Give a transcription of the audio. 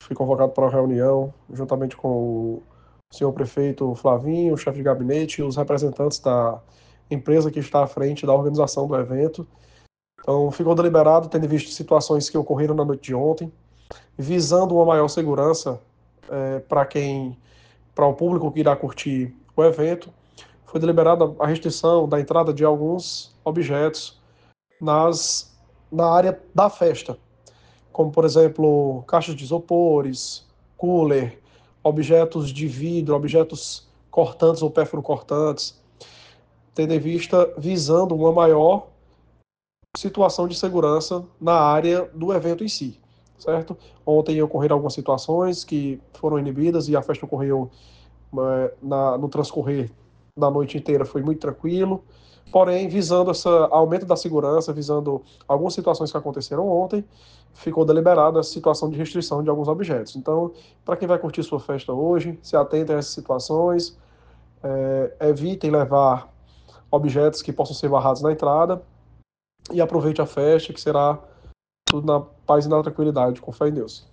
fui convocado para uma reunião, juntamente com o senhor prefeito Flavinho, o chefe de gabinete e os representantes da empresa que está à frente da organização do evento. Então, ficou deliberado, tendo visto situações que ocorreram na noite de ontem, visando uma maior segurança para o público que irá curtir o evento. Foi deliberada a restrição da entrada de alguns objetos na área da festa, como, por exemplo, caixas de isopores, cooler, objetos de vidro, objetos cortantes ou pérfuro-cortantes, tendo em vista, visando uma maior situação de segurança na área do evento em si, certo? Ontem ocorreram algumas situações que foram inibidas e a festa ocorreu no transcorrer da noite inteira, foi muito tranquilo. Porém, visando esse aumento da segurança, visando algumas situações que aconteceram ontem, ficou deliberada a situação de restrição de alguns objetos. Então, para quem vai curtir sua festa hoje, se atentem a essas situações, evitem levar objetos que possam ser barrados na entrada e aproveite a festa, que será tudo na paz e na tranquilidade, com fé em Deus.